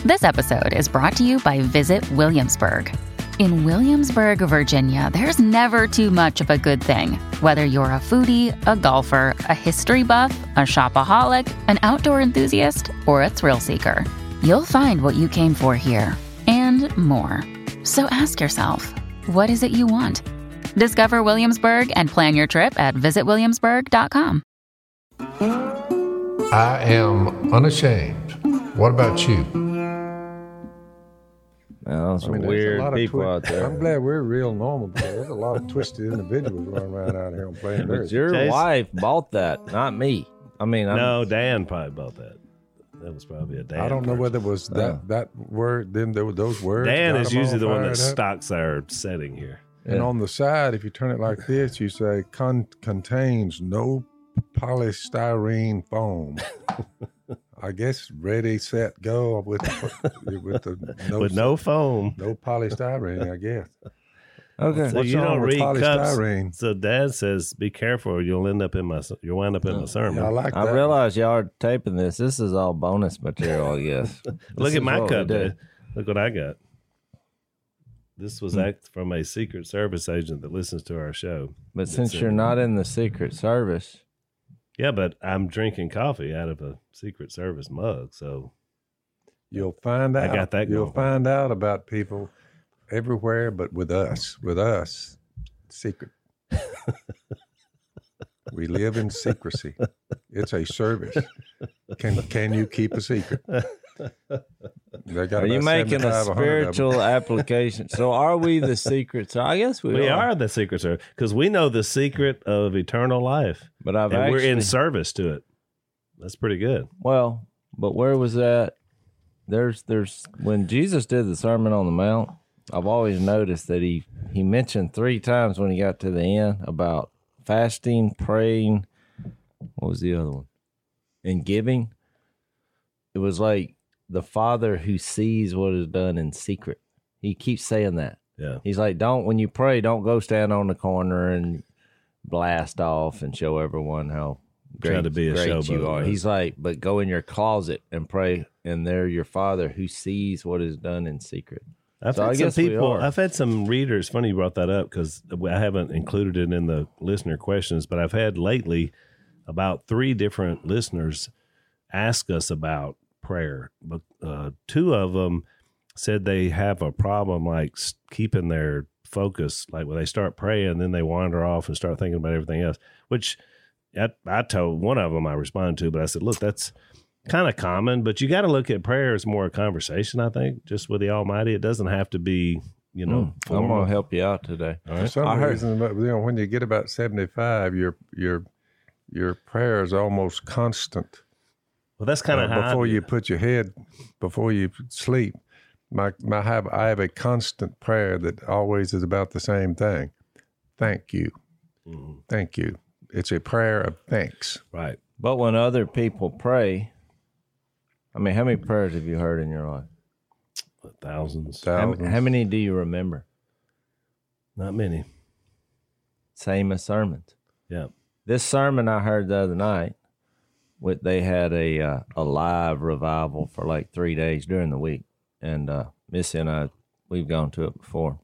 This episode is brought to you by Visit Williamsburg. In Williamsburg, Virginia, there's never too much of a good thing. Whether you're a foodie, a golfer, a history buff, a shopaholic, an outdoor enthusiast, or a thrill seeker, you'll find what you came for here and more. So ask yourself, what is it you want? Discover Williamsburg and plan your trip at visitwilliamsburg.com. I am unashamed. What about you? Well, some there's weird a lot of people out there. I'm glad we're real normal, but there's a lot of twisted individuals running around out here on Plain But Earth. your Chase- wife bought that, not me. I mean, No, Dan probably bought that. That was probably a Dan. I don't know person. whether it was that word, then there were those words. Dan got is them all usually the one that fired up. stocks our setting here. And on the side, if you turn it like this, you say contains no polystyrene foam. I guess ready, set, go with No foam. no polystyrene. I guess. okay. So What's you wrong don't with read cups. polystyrene? So Dad says, "Be careful, you'll wind up in my sermon." Yeah, I like that. I realize y'all are taping this. This is all bonus material, I guess. Look at my cup, dude. Dad. Look what I got. This was from a Secret Service agent that listens to our show. But since you're not in the Secret Service, Yeah, but I'm drinking coffee out of a Secret Service mug, so You'll find out. I got that You'll going. find out about people everywhere, but with us, secret. We live in secrecy. It's a service. Can you keep a secret? They got are you about making 75, a 100 of them. spiritual application? So are we the Secret Service? I guess we are the Secret Service because we know the secret of eternal life, But I've and actually, we're in service to it. That's pretty good. well, but where was that? There's when Jesus did the Sermon on the Mount, I've always noticed that he mentioned 3 times when he got to the end about fasting, praying. What was the other one? And giving. It was like the Father who sees what is done in secret. He keeps saying that. Yeah. He's like, when you pray, don't go stand on the corner and blast off and show everyone how Try great, to be a great showboat, you are. right? He's like, but go in your closet and pray, and there your Father who sees what is done in secret. I've So had I some guess we people. are. I've had some readers. Funny you brought that up because I haven't included it in the listener questions, but I've had lately about 3 different listeners ask us about prayer. But 2 of them said they have a problem like keeping their focus. Like when they start praying, then they wander off and start thinking about everything else. Which I told one of them I responded to, but I said, look, that's kind of common, but you got to look at prayer as more a conversation, I think, just with the Almighty. It doesn't have to be, I'm formal. going to help you out today. For some reason, when you get about 75, your prayer is almost constant. Well, that's kind of how before I do you it. put your head, before you sleep. I have a constant prayer that always is about the same thing. Thank you, thank you. It's a prayer of thanks. Right. But when other people pray, I mean, how many prayers have you heard in your life? Thousands. How many do you remember? Not many. Same as sermons. Yeah. This sermon I heard the other night, they had a live revival for like 3 days during the week. And Missy and I, we've gone to it before.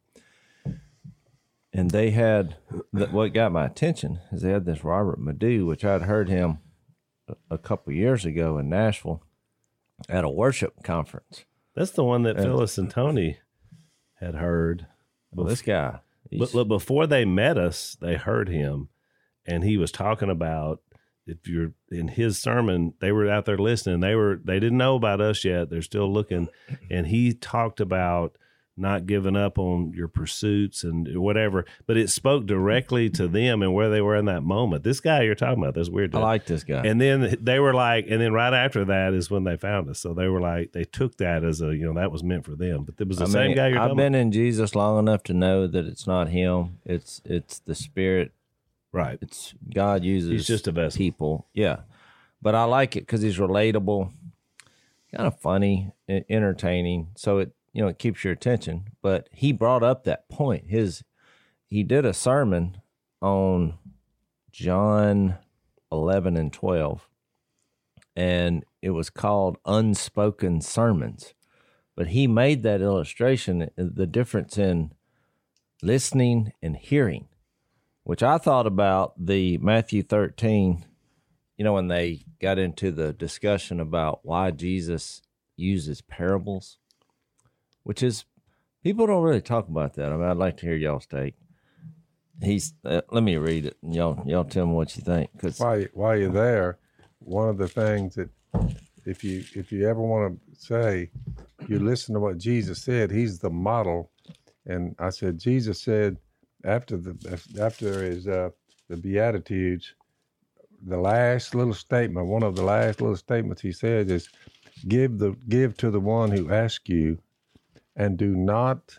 And they had, what got my attention is they had this Robert Madu, which I'd heard him a couple years ago in Nashville at a worship conference. That's the one that Phyllis and Tony had heard. Well, this guy, But look, before they met us, they heard him, and he was talking about if you're in his sermon, they were out there listening. They didn't know about us yet. They're still looking, and he talked about not giving up on your pursuits and whatever. But it spoke directly to them and where they were in that moment. This guy you're talking about, this weird dude. I like this guy. And then they were like, and then right after that is when they found us. So they were like, they took that as that was meant for them. But it was the same guy you're I've talking been in Jesus long enough to know that it's not him. It's the Spirit. Right. It's God uses He's just a vessel. people. Yeah. But I like it because he's relatable, kind of funny, entertaining. So it keeps your attention. But he brought up that point. He did a sermon on John 11 and 12, and it was called Unspoken Sermons. But he made that illustration, the difference in listening and hearing, which I thought about the Matthew 13, when they got into the discussion about why Jesus uses parables, which is, people don't really talk about that. I mean, I'd like to hear y'all's take. Let me read it, and y'all tell me what you think. Cause while you're there, one of the things that if you ever want to say, you listen to what Jesus said, he's the model. And I said, Jesus said after his the Beatitudes, the last little statement, one of the last little statements he said is, give to the one who asks you, and do not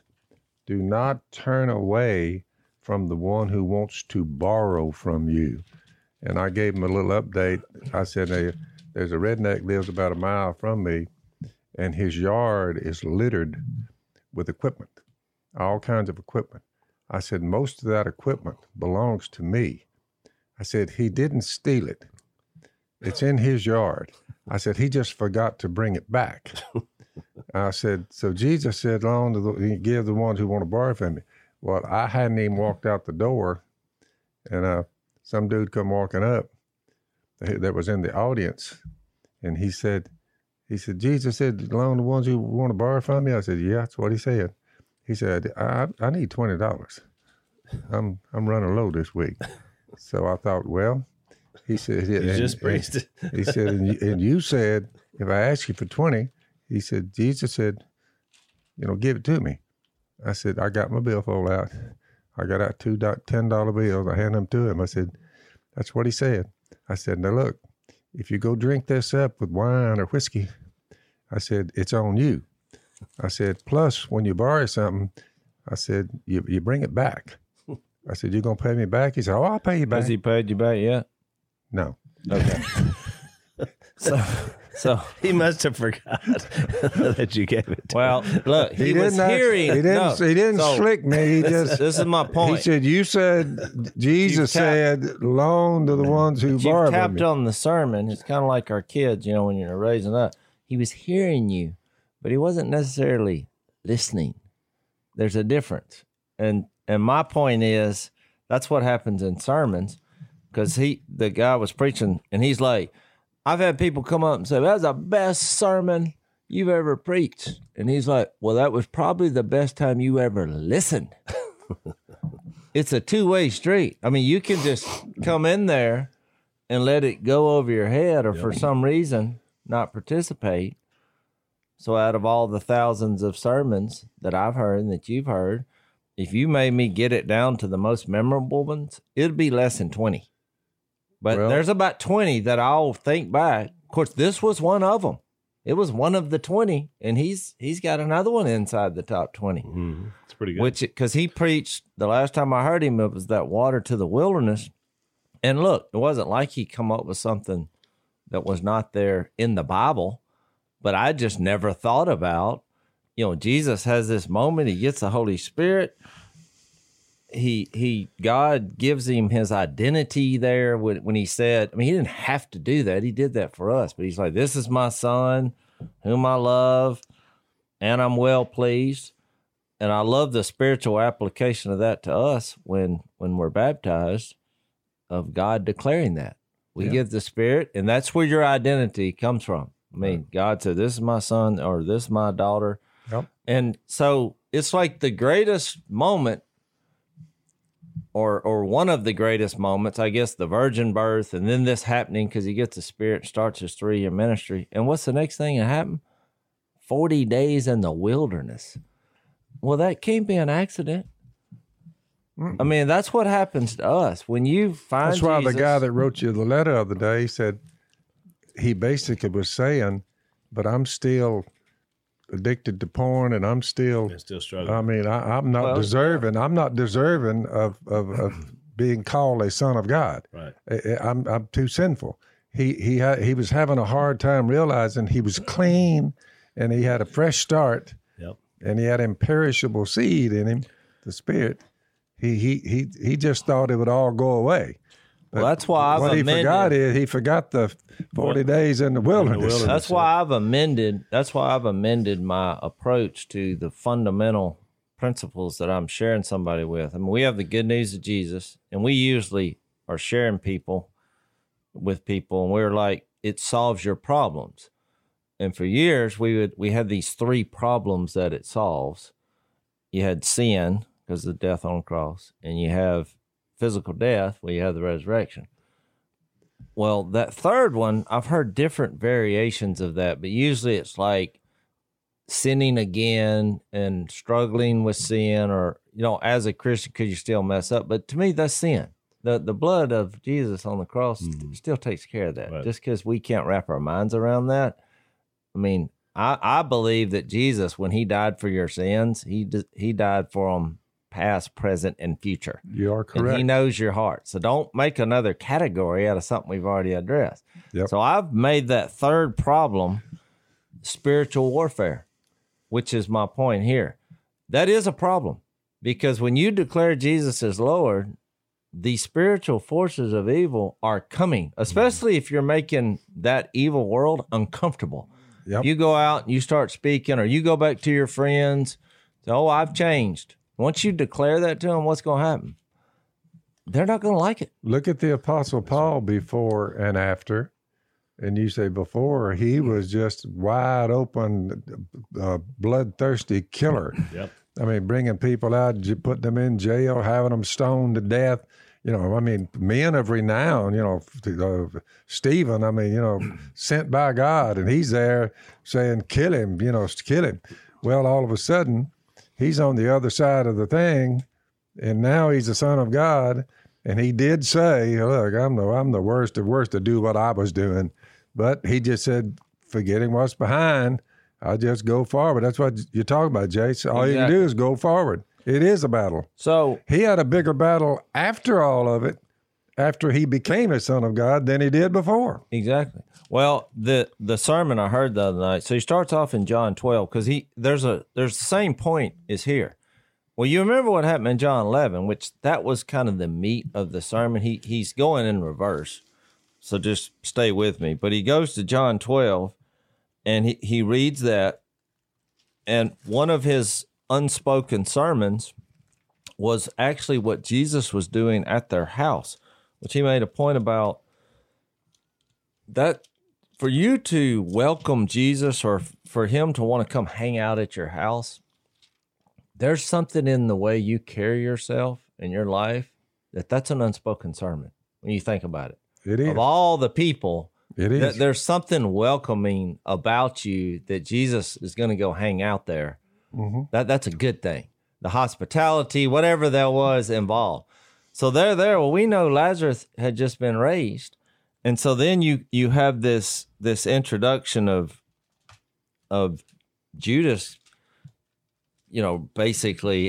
turn away from the one who wants to borrow from you. And I gave him a little update. I said, there's a redneck lives about a mile from me, and his yard is littered with equipment, all kinds of equipment. I said, most of that equipment belongs to me. I said, he didn't steal it. It's in his yard. I said, he just forgot to bring it back. I said, so Jesus said, give the ones who want to borrow from me. Well, I hadn't even walked out the door, and some dude come walking up that was in the audience, and he said, Jesus said, loan the ones who want to borrow from me? I said, yeah, that's what he said. He said, I need $20. I'm running low this week. So I thought, well, he said, you just preached it. He said, and you said, if I ask you for 20, he said, Jesus said, give it to me. I said, I got my billfold out. I got out two $10 bills. I handed them to him. I said, that's what he said. I said, now look, if you go drink this up with wine or whiskey, I said, it's on you. I said, plus when you borrow something, I said, you bring it back. I said, you going to pay me back? He said, oh, I'll pay you back. Has he paid you back yet? No. Okay. So he must have forgot that you gave it to well, him. Look, he was hearing. He didn't slick me. He just. This is my point. He said, "You said Jesus said, loan to the ones who borrow." You've tapped on the sermon. It's kind of like our kids, when you're raising up. He was hearing you, but he wasn't necessarily listening. There's a difference, and my point is that's what happens in sermons, because the guy was preaching, and he's like, I've had people come up and say, that's the best sermon you've ever preached. And he's like, well, that was probably the best time you ever listened. It's a two-way street. I mean, you can just come in there and let it go over your head, or for some reason not participate. So out of all the thousands of sermons that I've heard and that you've heard, if you made me get it down to the most memorable ones, it'd be less than 20. But there's about 20 that I'll think back. Of course, this was one of them. It was one of the 20, and he's got another one inside the top 20. Mm-hmm. It's pretty good. Because he preached, the last time I heard him, it was that water to the wilderness. And look, it wasn't like he come up with something that was not there in the Bible, but I just never thought about, Jesus has this moment, he gets the Holy Spirit. God gives him his identity there when he said, he didn't have to do that. He did that for us, but he's like, this is my son whom I love and I'm well pleased. And I love the spiritual application of that to us when we're baptized, of God declaring that. We give the Spirit, and that's where your identity comes from. God said, this is my son, or this is my daughter. Yep. And so it's like the greatest moment, or one of the greatest moments, I guess, the virgin birth, and then this happening, because he gets the Spirit, starts his 3-year ministry. And what's the next thing that happened? 40 days in the wilderness. Well, that can't be an accident. That's what happens to us. When you find That's why Jesus, the guy that wrote you the letter of the day said, he basically was saying, but I'm still addicted to porn, and I'm still struggling. I'm not deserving. I'm not deserving of being called a son of God. Right. I'm too sinful. He was having a hard time realizing he was clean, and he had a fresh start. Yep. And he had imperishable seed in him, the Spirit. He just thought it would all go away. Well, that's why I've what amended. he forgot is he forgot the 40 days in the wilderness. That's why I've amended. That's why I've amended my approach to the fundamental principles that I'm sharing somebody with. I mean, we have the good news of Jesus, and we usually are sharing with people, and we're like, it solves your problems. And for years, we had these three problems that it solves. You had sin because of the death on the cross, and you have physical death where you have the resurrection. Well, that third one, I've heard different variations of that, but usually it's like sinning again and struggling with sin, or, as a Christian, could you still mess up? But to me, that's sin. The blood of Jesus on the cross still takes care of that. Right. Just because we can't wrap our minds around that. I mean, I believe that Jesus, when he died for your sins, he died for them past, present, and future. You are correct. And he knows your heart. So don't make another category out of something we've already addressed. Yep. So I've made that third problem spiritual warfare, which is my point here. That is a problem, because when you declare Jesus as Lord, the spiritual forces of evil are coming, especially if you're making that evil world uncomfortable. Yep. You go out and you start speaking, or you go back to your friends, oh, I've changed. Once you declare that to them, what's going to happen? They're not going to like it. Look at the Apostle Paul before and after. And you say before, he was just wide open, bloodthirsty killer. Yep. I mean, bringing people out, putting them in jail, having them stoned to death. Men of renown, Stephen, sent by God, and he's there saying, kill him, kill him. Well, all of a sudden, he's on the other side of the thing, and now he's the Son of God. And he did say, look, I'm the worst of worst to do what I was doing. But he just said, forgetting what's behind, I'll just go forward. That's what you're talking about, Jace. All you can do is go forward. It is a battle. So he had a bigger battle after all of it, after he became a son of God, than he did before. Exactly. Well, the sermon I heard the other night, so he starts off in John 12, because there's the same point is here. Well, you remember what happened in John 11, which that was kind of the meat of the sermon. He's going in reverse, so just stay with me. But he goes to John 12, and he reads that, and one of his unspoken sermons was actually what Jesus was doing at their house, which he made a point about that for you to welcome Jesus, or for him to want to come hang out at your house, there's something in the way you carry yourself in your life that's an unspoken sermon when you think about it. It is. Of all the people, it is. There's something welcoming about you that Jesus is going to go hang out there. Mm-hmm. That's a good thing. The hospitality, whatever that was involved. So they're there. Well, we know Lazarus had just been raised. And so then you have this introduction of Judas, basically,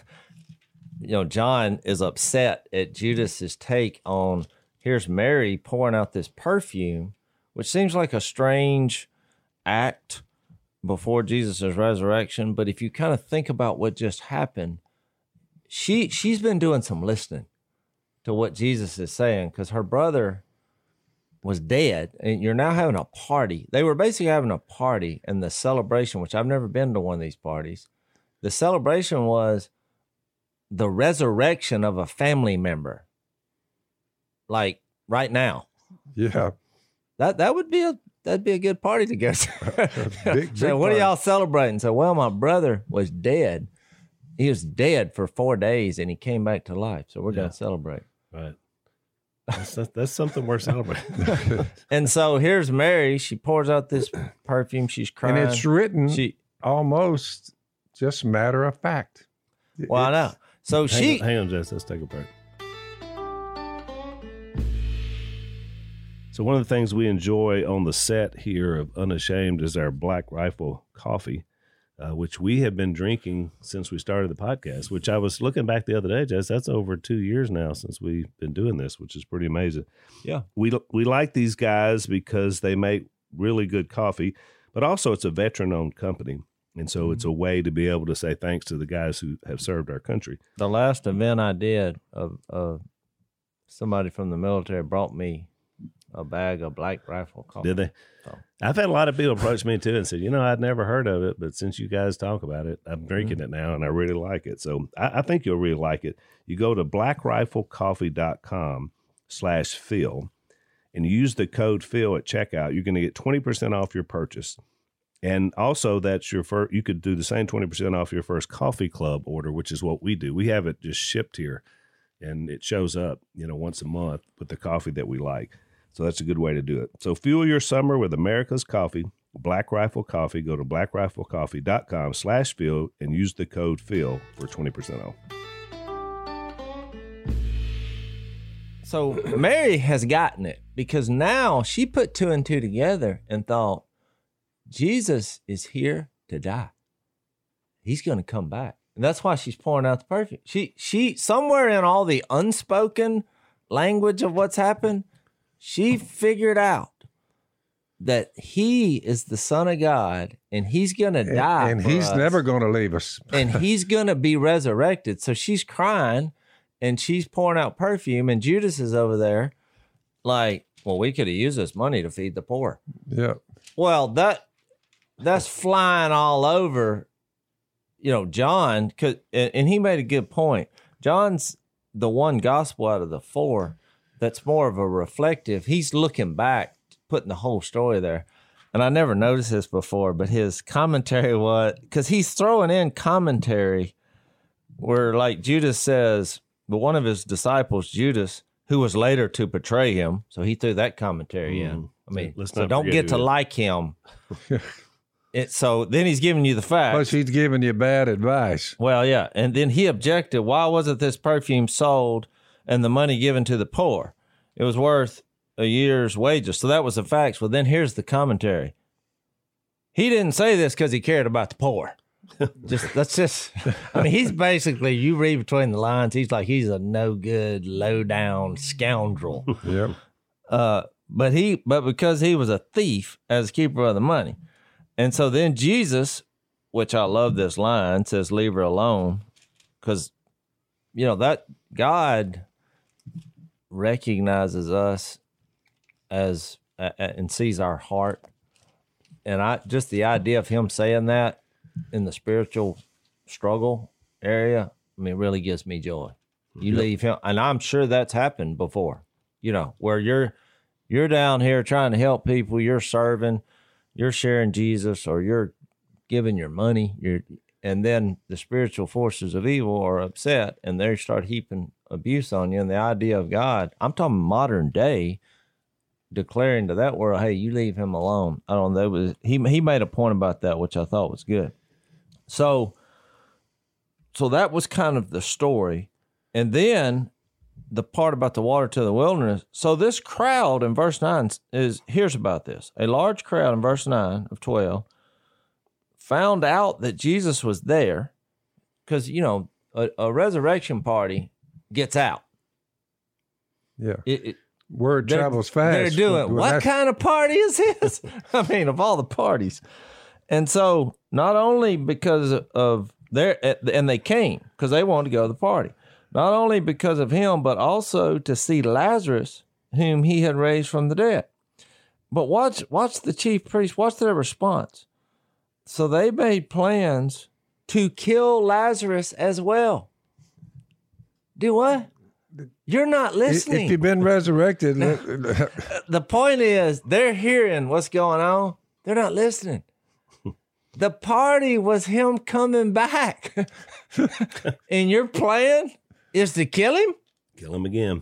John is upset at Judas's take on, here's Mary pouring out this perfume, which seems like a strange act before Jesus' resurrection. But if you kind of think about what just happened, she's been doing some listening to what Jesus is saying, because her brother was dead, and you're now having a party. They were basically having a party, and the celebration, which I've never been to one of these parties, the celebration was the resurrection of a family member, like right now. Yeah. That'd be a good party to go to. big So what are y'all celebrating? So, well, my brother was dead. He was dead for 4 days, and he came back to life. So we're going to celebrate. Right. That's something worth celebrating. And so here's Mary. She pours out this perfume. She's crying. And it's written almost just matter of fact. Well, I know. So hang on, Jess. Let's take a break. So one of the things we enjoy on the set here of Unashamed is our Black Rifle coffee, which we have been drinking since we started the podcast, which I was looking back the other day, Jess, that's over 2 years now since we've been doing this, which is pretty amazing. Yeah. We like these guys because they make really good coffee, but also it's a veteran-owned company. And so it's a way to be able to say thanks to the guys who have served our country. The last event I did of somebody from the military brought me a bag of Black Rifle coffee. Did they? So. I've had a lot of people approach me too and said, I'd never heard of it, but since you guys talk about it, I'm drinking it now and I really like it. So I think you'll really like it. You go to blackriflecoffee.com/Phil and use the code Phil at checkout. You're going to get 20% off your purchase. And also that's your first, you could do the same 20% off your first coffee club order, which is what we do. We have it just shipped here and it shows up, once a month with the coffee that we like. So that's a good way to do it. So fuel your summer with America's coffee, Black Rifle Coffee. Go to blackriflecoffee.com/Phil and use the code Phil for 20% off. So Mary has gotten it because now she put 2 and 2 together and thought, Jesus is here to die. He's going to come back. And that's why she's pouring out the perfume. She somewhere in all the unspoken language of what's happened, she figured out that he is the Son of God and he's going to die. And he's never going to leave us. And he's going to be resurrected. So she's crying and she's pouring out perfume. And Judas is over there like, well, we could have used this money to feed the poor. Yeah. Well, that's flying all over, John, and he made a good point. John's the one gospel out of the 4 that's more of a reflective. He's looking back, putting the whole story there. And I never noticed this before, but his commentary because he's throwing in commentary where like Judas says, but one of his disciples, Judas, who was later to betray him. So he threw that commentary in. I mean, so don't get to like him. So then he's giving you the facts. Plus he's giving you bad advice. Well, yeah. And then he objected, why wasn't this perfume sold and the money given to the poor? It was worth a year's wages. So that was the facts. Well, then here's the commentary. He didn't say this because he cared about the poor. He's basically, you read between the lines, he's a no good, low down scoundrel. Yep. But because he was a thief as a keeper of the money. And so then Jesus, which I love this line, says, leave her alone. Because, that God recognizes us as and sees our heart. And just the idea of him saying that in the spiritual struggle area, really gives me joy. You leave him, and I'm sure that's happened before, where you're down here trying to help people, you're serving, you're sharing Jesus, or you're giving your money, and then the spiritual forces of evil are upset and they start heaping abuse on you. And the idea of God, I'm talking modern day, declaring to that world, hey, you leave him alone. I don't know. He made a point about that, which I thought was good. So that was kind of the story. And then the part about the water to the wilderness. So this crowd in verse 9 here's about this. A large crowd in verse 9 of 12 found out that Jesus was there because, a resurrection party gets out. Yeah. Word travels fast. They're doing, what kind of party is this? Of all the parties. And so not only because of and they came because they wanted to go to the party. Not only because of him, but also to see Lazarus, whom he had raised from the dead. But watch the chief priests, watch their response. So they made plans to kill Lazarus as well. Do what? You're not listening. If you've been resurrected. The point is, they're hearing what's going on. They're not listening. The party was him coming back. And your plan is to kill him? Kill him again.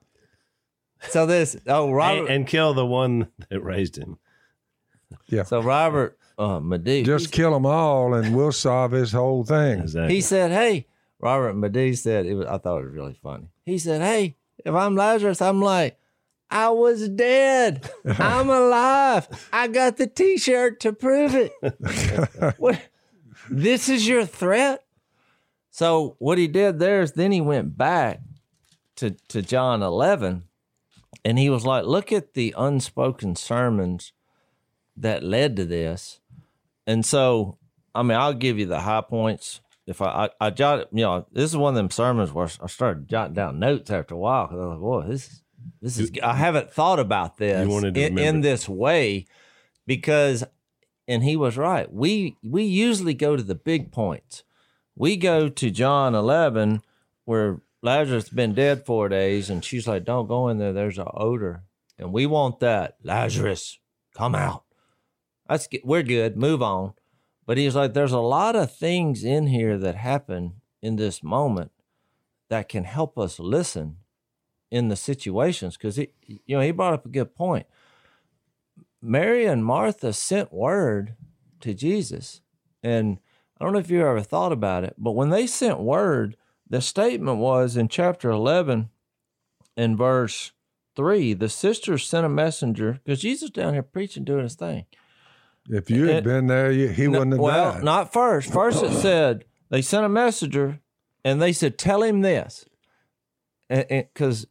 So Robert. And kill the one that raised him. Yeah. So Robert Madu. Just kill them all and we'll solve this whole thing. Exactly. He said, hey, Robert Madu said, I thought it was really funny. He said, hey, if I'm Lazarus, I'm like, I was dead. I'm alive. I got the T-shirt to prove it. What? This is your threat? So what he did there is then he went back to John 11, and he was like, look at the unspoken sermons that led to this. And so, I'll give you the high points if I jot, this is one of them sermons where I started jotting down notes after a while because I was like, boy, this is. I haven't thought about this in this way because, and he was right. We usually go to the big points. We go to John 11 where Lazarus has been dead 4 days, and she's like, "Don't go in there. There's an odor." And we want that. Lazarus, come out. We're good. Move on. But he's like, there's a lot of things in here that happen in this moment that can help us listen in the situations. Because he brought up a good point. Mary and Martha sent word to Jesus. And I don't know if you ever thought about it, but when they sent word, the statement was in chapter 11 in verse 3, the sisters sent a messenger, because Jesus down here preaching, doing his thing. If you had been there, he wouldn't have died. Well, not first. First it said, they sent a messenger, and they said, tell him this. Because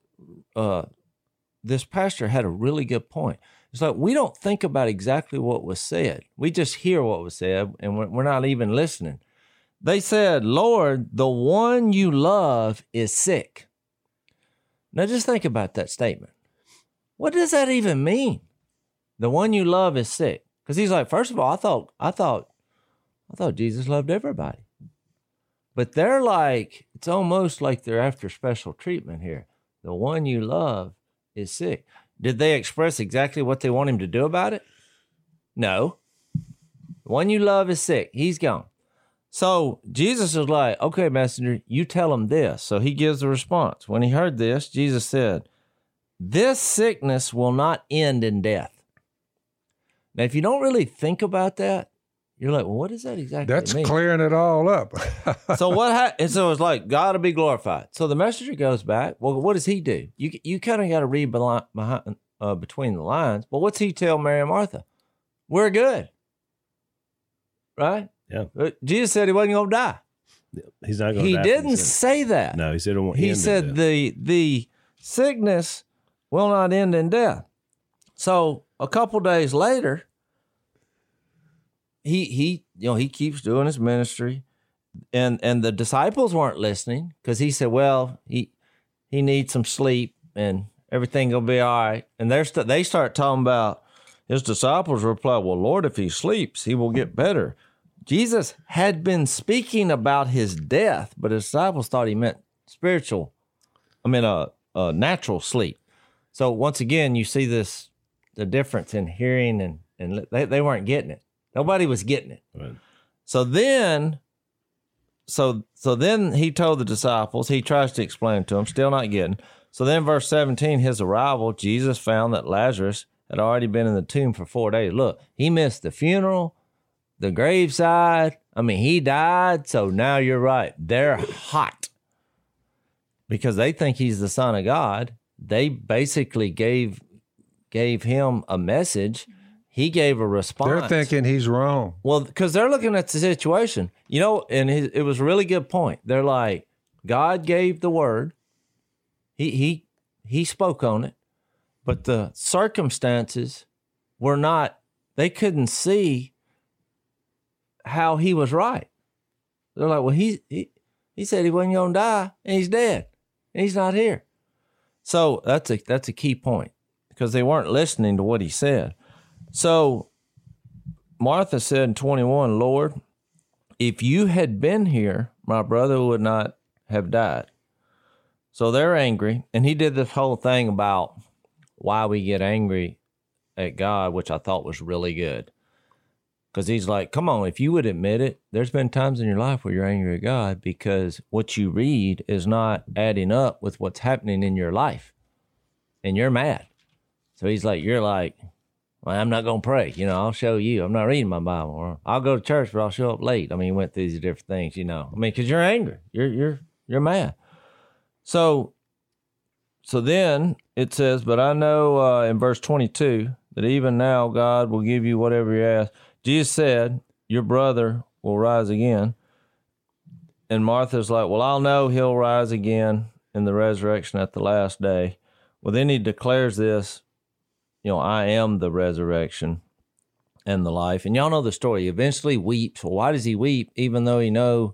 this pastor had a really good point. It's like, we don't think about exactly what was said. We just hear what was said, and we're not even listening. They said, Lord, the one you love is sick. Now just think about that statement. What does that even mean? The one you love is sick. Because he's like, first of all, I thought Jesus loved everybody. But they're like, it's almost like they're after special treatment here. The one you love is sick. Did they express exactly what they want him to do about it? No. The one you love is sick. He's gone. So Jesus is like, okay, messenger, you tell him this. So he gives the response. When he heard this, Jesus said, this sickness will not end in death. Now, if you don't really think about that, you're like, well, what does that exactly mean? That's clearing it all up. So what happened? So it's like, God to be glorified. So the messenger goes back. Well, what does he do? You kind of got to read behind, between the lines. Well, what's he tell Mary and Martha? We're good. Right? Yeah. Jesus said he wasn't going to die. He's not going to die. He didn't say that. No, he said it won't He end said in death. the sickness will not end in death. So a couple days later, he keeps doing his ministry, and the disciples weren't listening because he said, well, he needs some sleep and everything will be all right. And they start talking about, his disciples reply, well, Lord, if he sleeps, he will get better. Jesus had been speaking about his death, but his disciples thought he meant natural sleep. So once again, you see the difference in hearing and they weren't getting it. Nobody was getting it. Right. So then he told the disciples, he tries to explain to them, still not getting. So then verse 17, his arrival, Jesus found that Lazarus had already been in the tomb for 4 days. Look, he missed the funeral, the graveside. He died. So now you're right. They're hot because they think he's the Son of God. They basically gave him a message. He gave a response. They're thinking he's wrong. Well, because they're looking at the situation, and it was a really good point. They're like, God gave the word. He spoke on it, but the circumstances were not, they couldn't see how he was right. They're like, well, he said he wasn't going to die, and he's dead, and he's not here. So that's a key point because they weren't listening to what he said. So Martha said in 21, Lord, if you had been here, my brother would not have died. So they're angry. And he did this whole thing about why we get angry at God, which I thought was really good. Because he's like, come on, if you would admit it, there's been times in your life where you're angry at God because what you read is not adding up with what's happening in your life. And you're mad. So he's like, you're like, well, I'm not going to pray. I'll show you. I'm not reading my Bible. Or I'll go to church, but I'll show up late. He went through these different things, because you're angry. You're mad. So then it says, but I know in verse 22 that even now God will give you whatever you ask. Jesus said, your brother will rise again. And Martha's like, well, I'll know he'll rise again in the resurrection at the last day. Well, then he declares this, I am the resurrection and the life. And y'all know the story. He eventually weeps. Well, why does he weep? Even though he know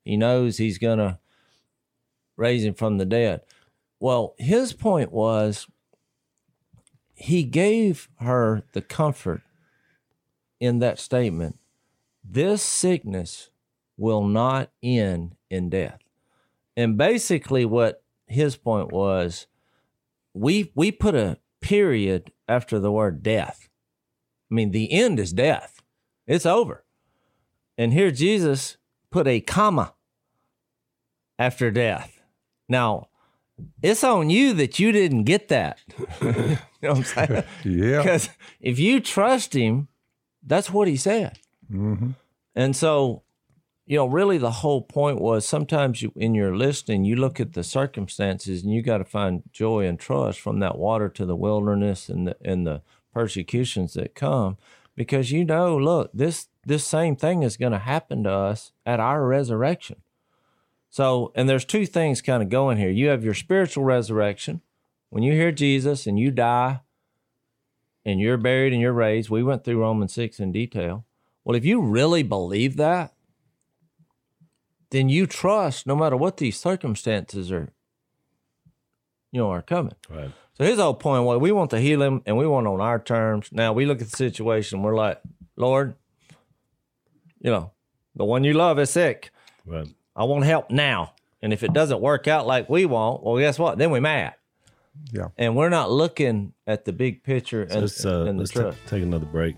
He knows he's going to raise him from the dead. Well, his point was he gave her the comfort in that statement. This sickness will not end in death. And basically what his point was, we put a period after the word death. I mean, the end is death. It's over. And here Jesus put a comma after death. Now, it's on you that you didn't get that. You know what I'm saying? Yeah. Because if you trust him, that's what he said. Mm-hmm. And so, you know, really the whole point was sometimes in your listening, you look at the circumstances and you got to find joy and trust from that water to the wilderness and the persecutions that come, because you know, look, this same thing is going to happen to us at our resurrection. So, and there's two things kind of going here. You have your spiritual resurrection. When you hear Jesus and you die and you're buried and you're raised, we went through Romans 6 in detail. Well, if you really believe that, then you trust no matter what these circumstances are coming. Right. So his whole point was we want to heal him and we want on our terms. Now we look at the situation, we're like, Lord, the one you love is sick. Right. I want help now. And if it doesn't work out like we want, well, guess what? Then we're mad. Yeah. And we're not looking at the big picture and the let's trust. take another break.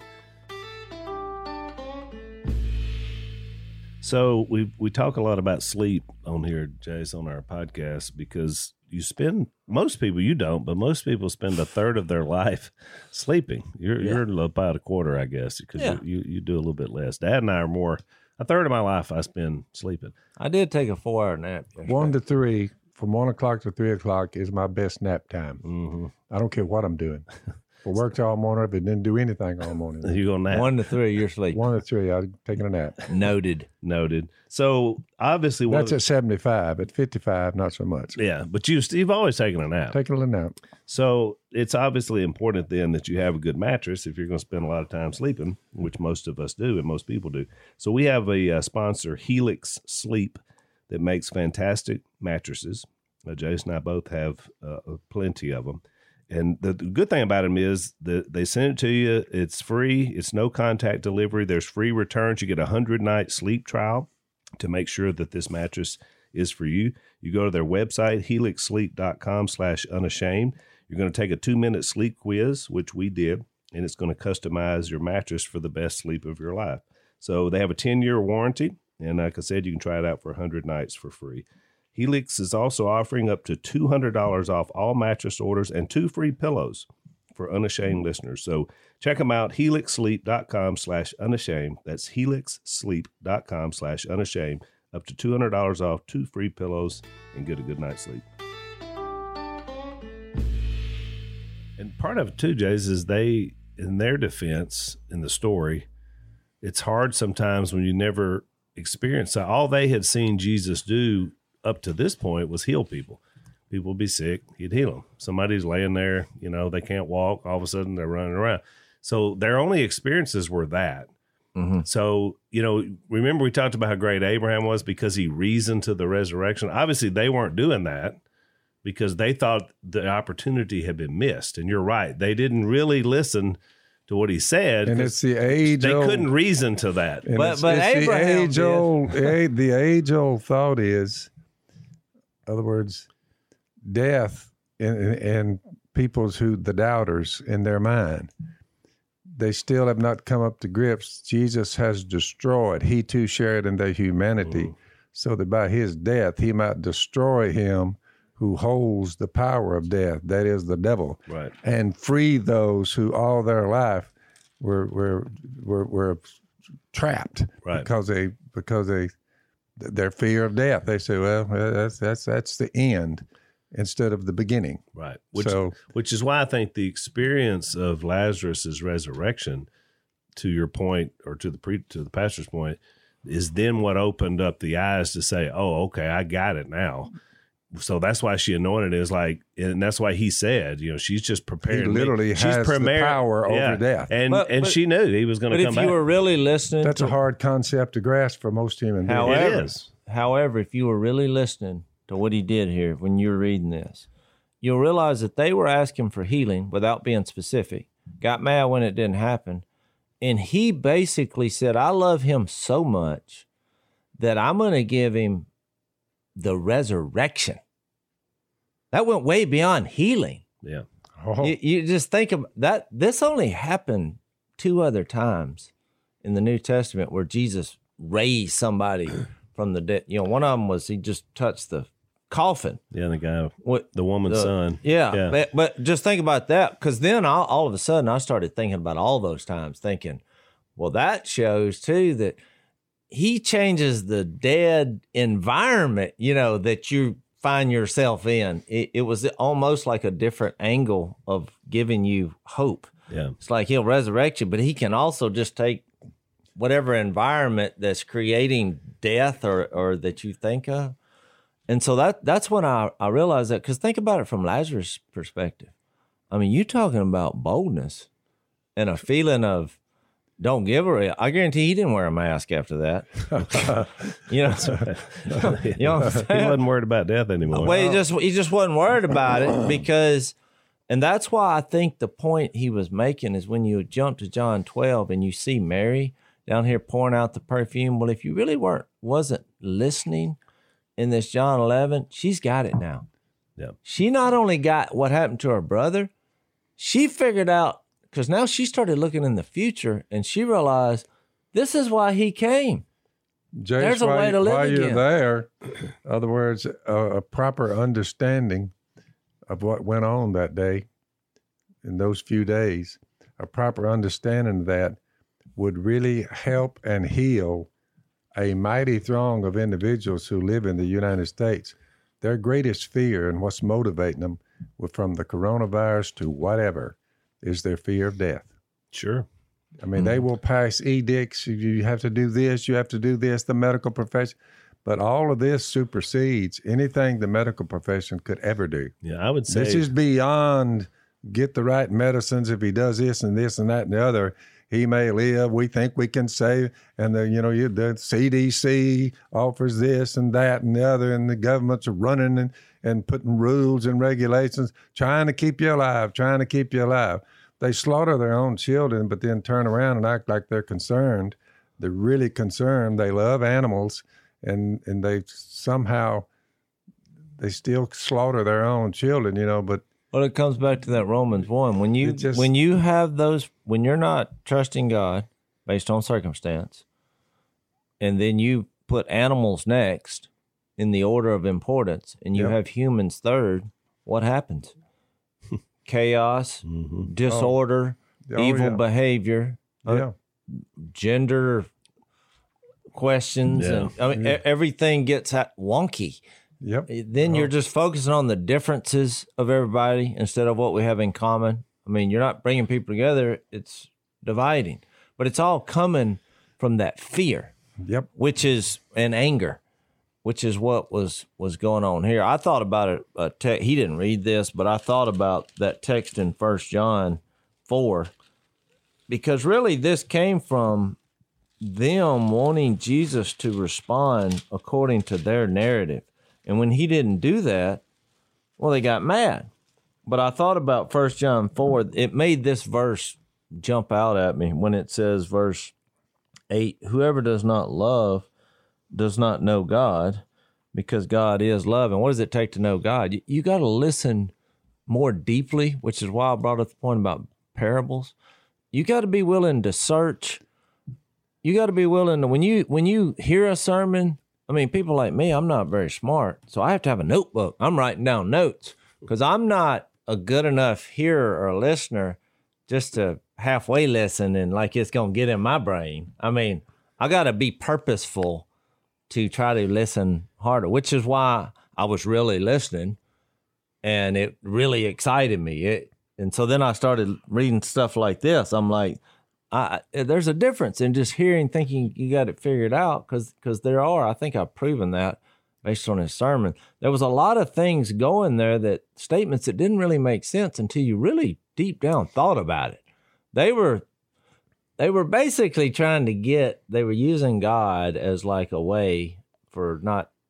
So we talk a lot about sleep on here, Jace, on our podcast, because most people, you don't, but most people spend a third of their life sleeping. You're about a quarter, I guess, because you do a little bit less. Dad and I are more, a third of my life I spend sleeping. I did take a 4-hour nap yesterday. 1 to 3, from 1 o'clock to 3 o'clock is my best nap time. Mm-hmm. I don't care what I'm doing. I worked all morning, but didn't do anything all morning. You go nap? 1 to 3, you're sleeping. 1 to 3, I'm taking a nap. Noted. So obviously, That's at 75. At 55, not so much. Yeah, but you've always taken a nap. Taking a little nap. So it's obviously important then that you have a good mattress if you're going to spend a lot of time sleeping, which most of us do and most people do. So we have a sponsor, Helix Sleep, that makes fantastic mattresses. Jason and I both have plenty of them. And the good thing about them is that they send it to you. It's free. It's no contact delivery. There's free returns. You get a 100-night sleep trial to make sure that this mattress is for you. You go to their website, helixsleep.com/unashamed. You're going to take a 2-minute sleep quiz, which we did, and it's going to customize your mattress for the best sleep of your life. So they have a 10-year warranty. And like I said, you can try it out for 100 nights for free. Helix is also offering up to $200 off all mattress orders and 2 free pillows for Unashamed listeners. So check them out, helixsleep.com/unashamed. That's helixsleep.com/unashamed. Up to $200 off, 2 free pillows, and get a good night's sleep. And part of it too, Jays, is they, in their defense, in the story, it's hard sometimes when you never experience that. All they had seen Jesus do up to this point was heal people. People would be sick, he'd heal them. Somebody's laying there, they can't walk. All of a sudden, they're running around. So their only experiences were that. Mm-hmm. So, remember we talked about how great Abraham was because he reasoned to the resurrection. Obviously, they weren't doing that because they thought the opportunity had been missed. And you're right. They didn't really listen to what he said. And it's the age they old. They couldn't reason to that. But Abraham the age old thought is, in other words, death and people's the doubters in their mind, they still have not come up to grips. Jesus has destroyed. He too shared in their humanity, so that by his death he might destroy him who holds the power of death, that is the devil, right, and free those who all their life were trapped, right, because their fear of death. They say, well, that's the end instead of the beginning. Right. Which is why I think the experience of Lazarus's resurrection, to your point, or to the pastor's point, is then what opened up the eyes to say, oh, okay, I got it now. So that's why she anointed it. Is like, and that's why he said, she's just preparing. He literally has the power over death. And but she knew he was going to come back. But if you were really listening, that's a hard concept to grasp for most human beings. However, if you were really listening to what he did here when you were reading this, you'll realize that they were asking for healing without being specific. Got mad when it didn't happen. And he basically said, I love him so much that I'm going to give him the resurrection. That went way beyond healing. Yeah. Oh. You just think of that. This only happened 2 other times in the New Testament where Jesus raised somebody from the dead. One of them was he just touched the coffin. Yeah, the guy, the woman's son. Yeah. But just think about that, because then all of a sudden I started thinking about all those times, thinking, well, that shows too that he changes the dead environment, that you find yourself in. It was almost like a different angle of giving you hope. Yeah. It's like he'll resurrect you, but he can also just take whatever environment that's creating death or that you think of. And so that's when I realized that, because think about it from Lazarus' perspective. I mean, you're talking about boldness and a feeling of, don't give her. I guarantee he didn't wear a mask after that. You know what I'm saying? He wasn't worried about death anymore. Well, he just wasn't worried about it because, and that's why I think the point he was making is when you jump to John 12 and you see Mary down here pouring out the perfume. Well, if you really wasn't listening in this John 11, she's got it now. Yeah. She not only got what happened to her brother, she figured out, because now she started looking in the future and she realized this is why he came. Jace, there's a way to live while again. You're there, in other words, a proper understanding of what went on that day, in those few days, a proper understanding of that would really help and heal a mighty throng of individuals who live in the United States. Their greatest fear and what's motivating them, from the coronavirus to whatever, is their fear of death. Sure. I mean, they will pass edicts. You have to do this. You have to do this, the medical profession. But all of this supersedes anything the medical profession could ever do. Yeah, I would say. This is beyond get the right medicines. If he does this and this and that and the other, he may live. We think we can save. And the CDC offers this and that and the other, and the governments are running and putting rules and regulations, trying to keep you alive, They slaughter their own children, but then turn around and act like they're concerned. They're really concerned. They love animals, and they somehow, they still slaughter their own children, but Well, it comes back to that Romans 1. When you have those, when you're not trusting God based on circumstance, and then you put animals next in the order of importance, and you have humans third, what happens? Chaos, disorder, evil behavior, gender questions, and everything gets wonky. Yep. Then you're just focusing on the differences of everybody instead of what we have in common. I mean, you're not bringing people together, it's dividing. But it's all coming from that fear, which is, and anger, which is what was going on here. I thought about it. He didn't read this, but I thought about that text in 1 John 4, because really this came from them wanting Jesus to respond according to their narrative. And when he didn't do that, well, they got mad. But I thought about 1 John 4. It made this verse jump out at me when it says, verse 8, whoever does not love does not know God, because God is love. And what does it take to know God? You got to listen more deeply, which is why I brought up the point about parables. You got to be willing to search. You got to be willing to, when you hear a sermon, I mean, people like me, I'm not very smart, so I have to have a notebook. I'm writing down notes because I'm not a good enough hearer or listener just to halfway listen and like it's going to get in my brain. I mean, I got to be purposeful to try to listen harder, which is why I was really listening, and it really excited me. And so then I started reading stuff like this. I'm like, there's a difference in just hearing, thinking you got it figured out, because there are. I think I've proven that based on his sermon. There was a lot of things going there, that statements that didn't really make sense until you really deep down thought about it. They were basically trying to they were using God as like a way to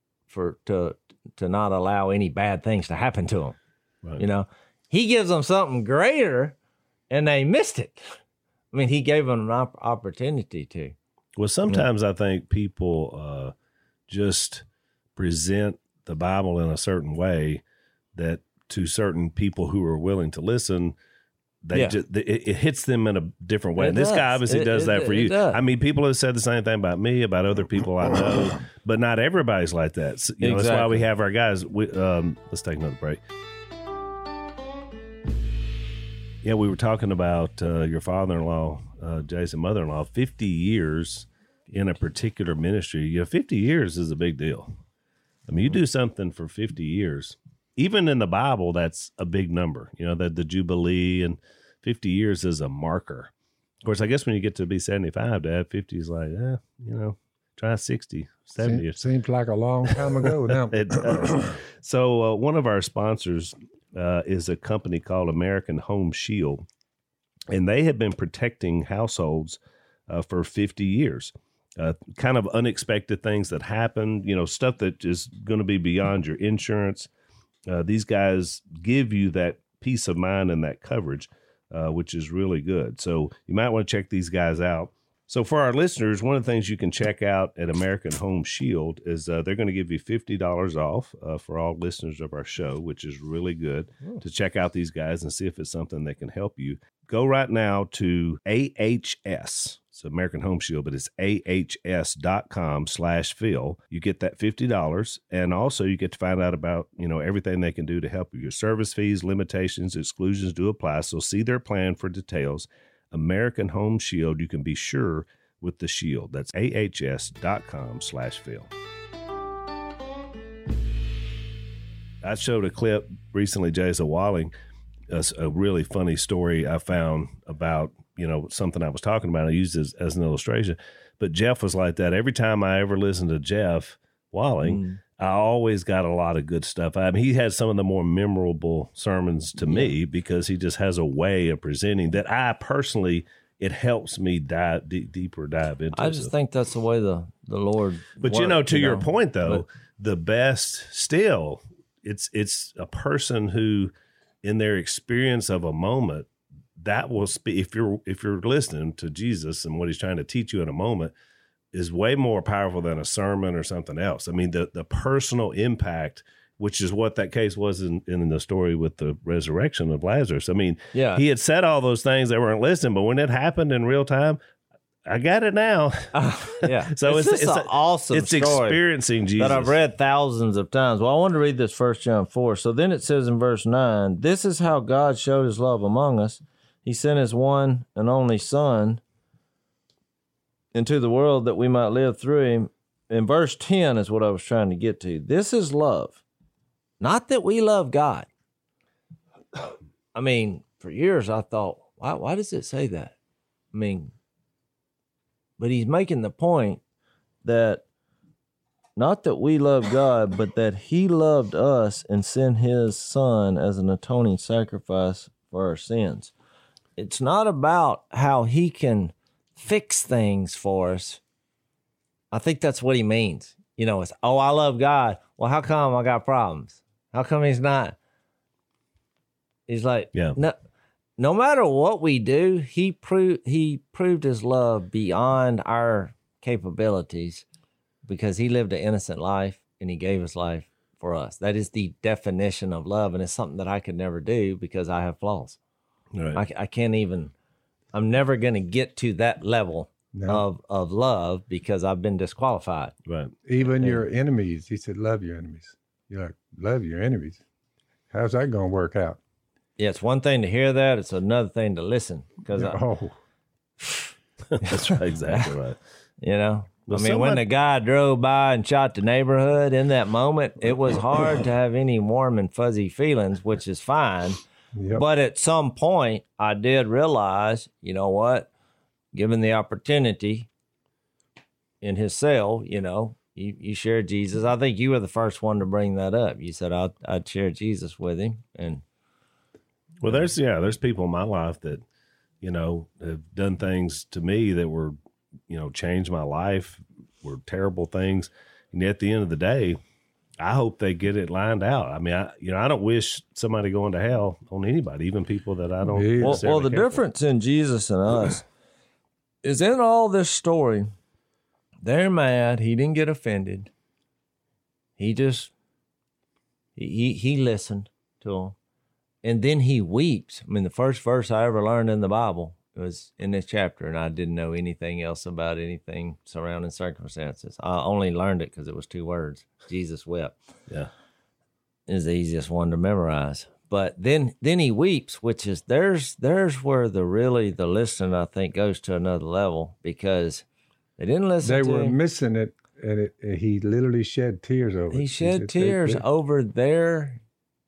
not allow any bad things to happen to them. Right. You know, he gives them something greater and they missed it. I mean, he gave them an opportunity to. Well, sometimes I think people just present the Bible in a certain way that to certain people who are willing to listen, it hits them in a different way. And this guy obviously does that for you. I mean, people have said the same thing about me, about other people I know, but not everybody's like that. So, you know, that's why we have our guys. Let's take another break. Yeah, we were talking about your father-in-law, Jason, mother-in-law, 50 years in a particular ministry. You know, 50 years is a big deal. I mean, you do something for 50 years. Even in the Bible, that's a big number. You know, the Jubilee, and 50 years is a marker. Of course, I guess when you get to be 75, to have 50 is like, you know, try 60, 70. Seems like a long time ago now. It does. So one of our sponsors is a company called American Home Shield, and they have been protecting households for 50 years. Kind of unexpected things that happen, you know, stuff that is going to be beyond your insurance. These guys give you that peace of mind and that coverage, which is really good. So you might want to check these guys out. So for our listeners, one of the things you can check out at American Home Shield is they're going to give you $50 off for all listeners of our show, which is really good to check out these guys and see if it's something that can help you. Go right now to AHS. It's American Home Shield, but it's ahs.com/Phil. You get that $50, and also you get to find out about, you know, everything they can do to help you. Your service fees, limitations, exclusions do apply, so see their plan for details. American Home Shield, you can be sure with the shield. That's ahs.com/Phil. I showed a clip recently, Jason Walling, a really funny story I found about, you know, something I was talking about. I used it as an illustration, but Jeff was like that. Every time I ever listened to Jeff Walling, I always got a lot of good stuff. I mean, he had some of the more memorable sermons to me because he just has a way of presenting that I personally, it helps me dive into. I just think that's the way the Lord But worked, you know, to your point though, the best still, it's a person who, in their experience of a moment, that will speak. If you're listening to Jesus and what he's trying to teach you in a moment, is way more powerful than a sermon or something else. I mean, the personal impact, which is what that case was in the story with the resurrection of Lazarus. I mean, he had said all those things, they weren't listening, but when it happened in real time, I got it now. So it's an awesome story. It's experiencing Jesus that I've read thousands of times. Well, I want to read this 1 John 4. So then it says in verse 9, this is how God showed his love among us. He sent his one and only Son into the world that we might live through him. In verse 10 is what I was trying to get to. This is love. Not that we love God. I mean, for years I thought, why does it say that? I mean, but he's making the point that not that we love God, but that he loved us and sent his Son as an atoning sacrifice for our sins. It's not about how he can fix things for us. I think that's what he means. You know, it's, oh, I love God. Well, how come I got problems? How come he's not? He's like, no matter what we do, he proved his love beyond our capabilities because he lived an innocent life and he gave his life for us. That is the definition of love, and it's something that I could never do because I have flaws. Right. I can't even, I'm never going to get to that level of love because I've been disqualified. Right. Even your enemies, he said, love your enemies. You're like, love your enemies. How's that going to work out? Yeah, it's one thing to hear that. It's another thing to listen. Because that's right, exactly right. You know, well, I mean, when the guy drove by and shot the neighborhood in that moment, it was hard to have any warm and fuzzy feelings, which is fine. Yep. But at some point, I did realize, you know what, given the opportunity in his cell, you know, you shared Jesus. I think you were the first one to bring that up. You said I'd share Jesus with him, and well, there's people in my life that, you know, have done things to me that were, you know, changed my life, were terrible things, and at the end of the day, I hope they get it lined out. I mean, I don't wish somebody going to hell on anybody, even people that I don't. Well, the difference in Jesus and us is in all this story. They're mad. He didn't get offended. He just he listened to them, and then he weeps. I mean, the first verse I ever learned in the Bible was in this chapter, and I didn't know anything else about anything surrounding circumstances. I only learned it because it was 2 words. Jesus wept. Yeah, is the easiest one to memorize. But then he weeps, which is there's where the listening, I think, goes to another level, because they didn't listen. They were missing it, and he literally shed tears over it. He shed tears over their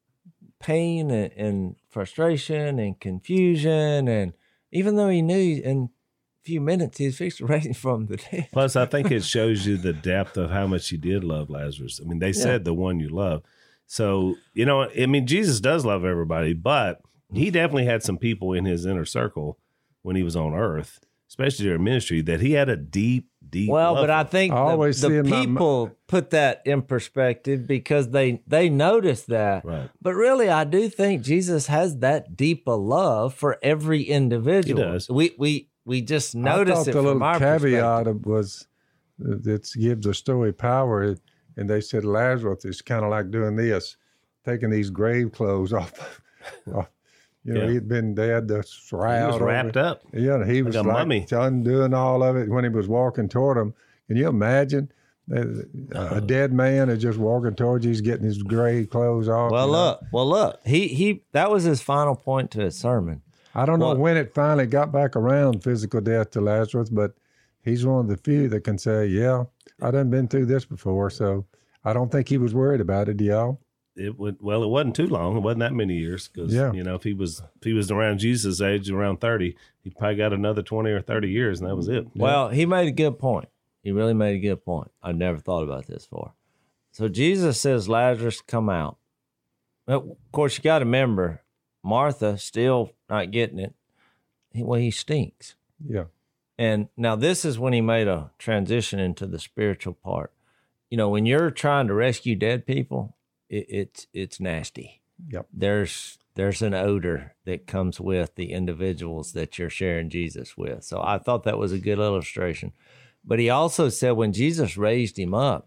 pain and frustration and confusion, and even though he knew in a few minutes he was fixed to raise him from the dead. Plus, I think it shows you the depth of how much he did love Lazarus. I mean, they said the one you love. So, you know, I mean, Jesus does love everybody, but he definitely had some people in his inner circle when he was on earth, especially during ministry, that he had a deep love but I think the people put that in perspective because they noticed that. Right. But really, I do think Jesus has that deep a love for every individual. He does. We just notice it the from our little caveat perspective. was that gives the story power. And they said Lazarus is kind of like doing this, taking these grave clothes off. You know, they had the shroud. He was wrapped up. Yeah, he was like a mummy, undoing all of it when he was walking toward him. Can you imagine a dead man is just walking towards you, he's getting his grave clothes off? Look. He that was his final point to his sermon. I don't know when it finally got back around physical death to Lazarus, but he's one of the few that can say, yeah, I done been through this before, so I don't think he was worried about it, y'all. It wasn't too long. It wasn't that many years because, you know, if he was around Jesus' age, around 30, he probably got another 20 or 30 years, and that was it. Well, he made a good point. He really made a good point. I never thought about this before. So Jesus says, Lazarus, come out. Well, of course, you got to remember, Martha still not getting it. He stinks. Yeah. And now this is when he made a transition into the spiritual part. You know, when you're trying to rescue dead people, it's nasty. Yep. There's an odor that comes with the individuals that you're sharing Jesus with. So I thought that was a good illustration. But he also said when Jesus raised him up,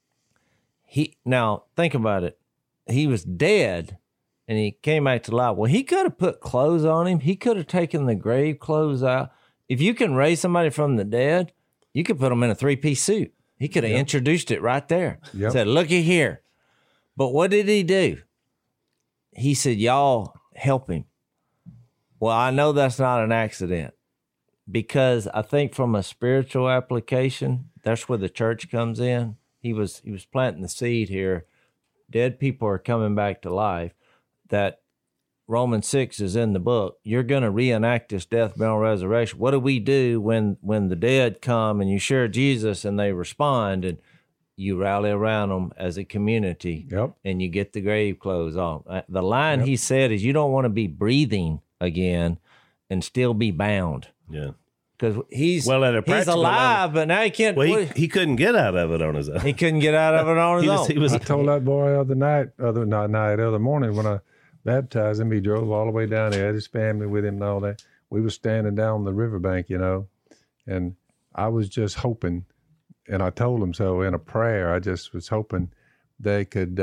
now think about it. He was dead and he came back to life. Well, he could have put clothes on him. He could have taken the grave clothes out. If you can raise somebody from the dead, you could put them in a 3-piece suit. He could have introduced it right there. Yep. Said, looky here. But what did he do? He said, y'all help him. Well, I know that's not an accident, because I think from a spiritual application, that's where the church comes in. He was planting the seed here. Dead people are coming back to life. That Romans 6 is in the book. You're going to reenact this death, burial, resurrection. What do we do when the dead come and you share Jesus and they respond and you rally around them as a community and you get the grave clothes off? The line he said is you don't want to be breathing again and still be bound. Yeah. Because he's alive, level, but now he can't. Well, he couldn't get out of it on his own. He couldn't get out of it on his own. I told that boy other morning when I baptized him, he drove all the way down there, had his family with him and all that. We were standing down the riverbank, you know, and I was just hoping, and I told him so in a prayer, I just was hoping they could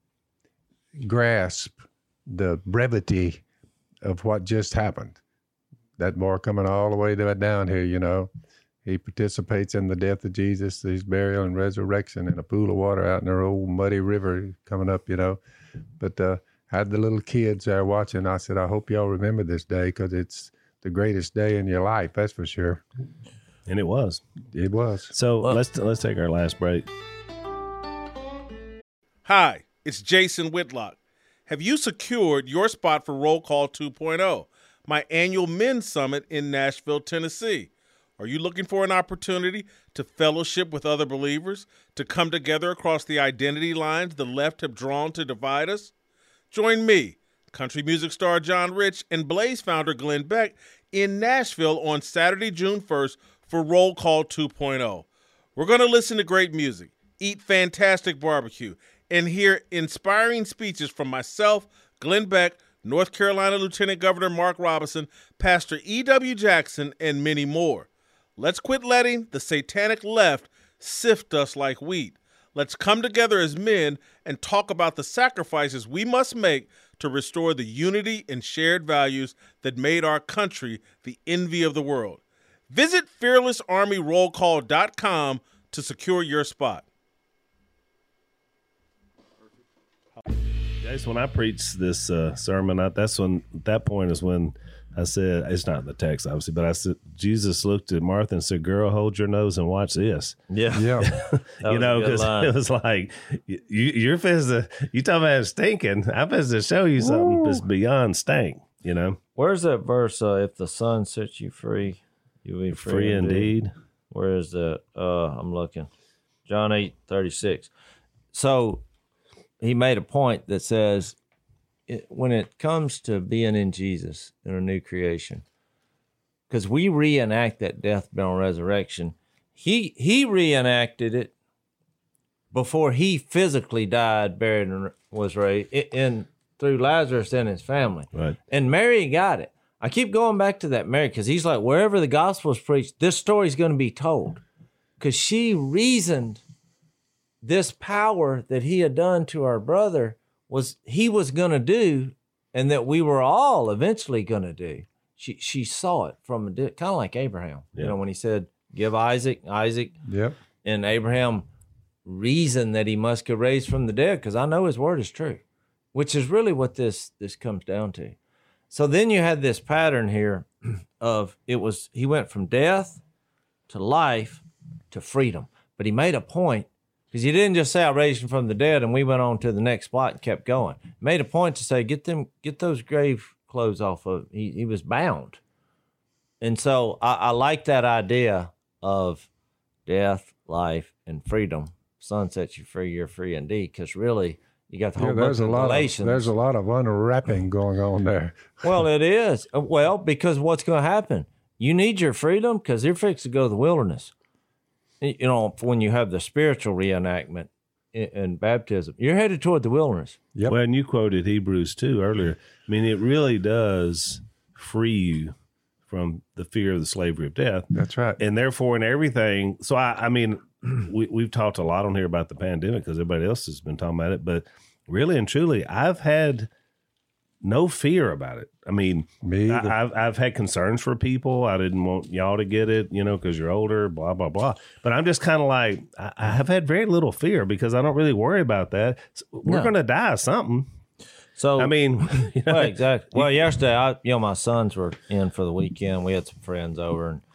grasp the brevity of what just happened. That boy coming all the way down here, you know, he participates in the death of Jesus, his burial and resurrection in a pool of water out in their old muddy river coming up, you know. But had the little kids there watching. I said, I hope y'all remember this day because it's the greatest day in your life, that's for sure. And it was. It was. So let's take our last break. Hi, it's Jason Whitlock. Have you secured your spot for Roll Call 2.0, my annual men's summit in Nashville, Tennessee? Are you looking for an opportunity to fellowship with other believers, to come together across the identity lines the left have drawn to divide us? Join me, country music star John Rich, and Blaze founder Glenn Beck in Nashville on Saturday, June 1st for Roll Call 2.0. We're going to listen to great music, eat fantastic barbecue, and hear inspiring speeches from myself, Glenn Beck, North Carolina Lieutenant Governor Mark Robinson, Pastor E.W. Jackson, and many more. Let's quit letting the satanic left sift us like wheat. Let's come together as men and talk about the sacrifices we must make to restore the unity and shared values that made our country the envy of the world. Visit fearlessarmyrollcall.com to secure your spot. Jason, when I preached this sermon, at that point is when I said, it's not in the text, obviously, but I said, Jesus looked at Martha and said, girl, hold your nose and watch this. Yeah. You know, because it was like, you're talking about stinking. I'm supposed to show you something that's beyond stink, you know? Where's that verse? If the Son sets you free, you'll be free indeed. Where is that? I'm looking. John 8:36. So he made a point that says, when it comes to being in Jesus in a new creation, because we reenact that death, burial, and resurrection, he reenacted it before he physically died, buried, and was raised through Lazarus and his family. Right. And Mary got it. I keep going back to that Mary because he's like, wherever the gospel is preached, this story is going to be told, because she reasoned this power that he had done to our brother he was going to do, and that we were all eventually going to do. She saw it from kind of like Abraham, you know, when he said, give Isaac. Yep. And Abraham reasoned that he must get raised from the dead, because I know his word is true, which is really what this comes down to. So then you had this pattern here of he went from death to life to freedom. But he made a point, because he didn't just say, I raised him from the dead, and we went on to the next spot and kept going. He made a point to say, get those grave clothes off of. He was bound. And so I like that idea of death, life, and freedom. Son sets you free, you're free indeed, because really, you got the whole bunch of Galatians. There's a lot of unwrapping going on there. Well, it is. Well, because what's going to happen? You need your freedom, because you're fixed to go to the wilderness. You know, when you have the spiritual reenactment in baptism, you're headed toward the wilderness. Yep. Well, and you quoted Hebrews 2 earlier. I mean, it really does free you from the fear of the slavery of death. That's right. And therefore, in everything, so I mean, we've talked a lot on here about the pandemic because everybody else has been talking about it, but really and truly, I've had no fear about it. I mean, I've had concerns for people. I didn't want y'all to get it, you know, because you're older, blah, blah, blah. But I'm just kind of like, I have had very little fear because I don't really worry about that. We're going to die of something. So, I mean, you know, well, exactly. Well, yesterday, my sons were in for the weekend. We had some friends over, and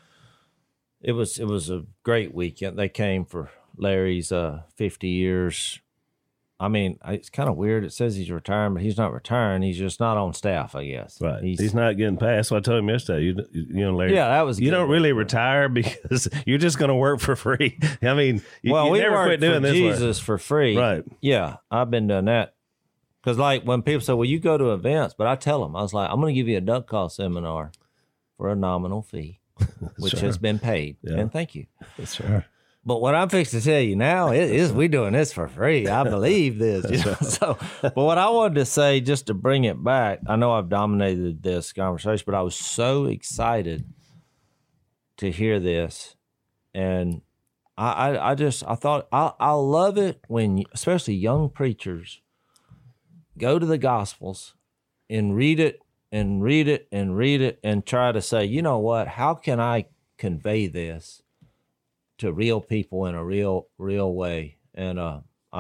it was a great weekend. They came for Larry's 50 years. I mean, it's kind of weird. It says he's retiring, but he's not retiring. He's just not on staff, I guess. Right. He's not getting passed. So I told him yesterday, you know, Larry. Yeah, that was you good. don't really retire because you're just going to work for free. I mean, we never quit doing for this Jesus work. for free. Right. Yeah, I've been doing that. Because, like, when people say, well, you go to events, but I tell them, I was like, I'm going to give you a duck call seminar for a nominal fee, which has been paid. Yeah. And thank you. That's right. But what I'm fixing to tell you now is we doing this for free. I believe this. You know? So, but what I wanted to say, just to bring it back, I know I've dominated this conversation, but I was so excited to hear this. And I thought I love it when, especially young preachers, go to the Gospels and read it and read it and read it and try to say, you know what, how can I convey this to real people in a real way? And I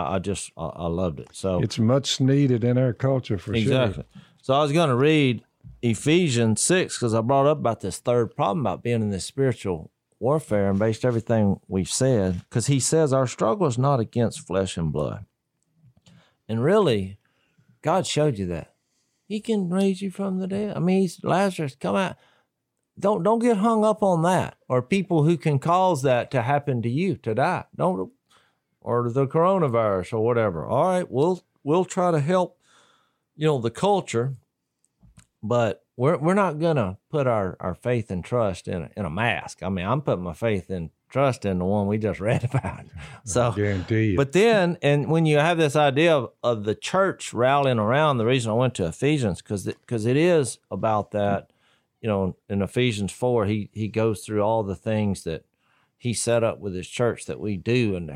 loved it. So it's much needed in our culture for exactly. sure. So I was going to read Ephesians 6 because I brought up about this third problem about being in this spiritual warfare and based everything we've said, because he says our struggle is not against flesh and blood. And really, God showed you that. He can raise you from the dead. I mean, Lazarus, come out. don't get hung up on that, or people who can cause that to happen to you, to die. Don't, or the coronavirus or whatever. All right, we'll try to help, the culture, but we're not gonna put our faith and trust in a mask. I mean, I'm putting my faith and trust in the one we just read about. So I guarantee you. But then, and when you have this idea of the church rallying around, the reason I went to Ephesians, because it is about that. In Ephesians 4, he goes through all the things that he set up with his church that we do, and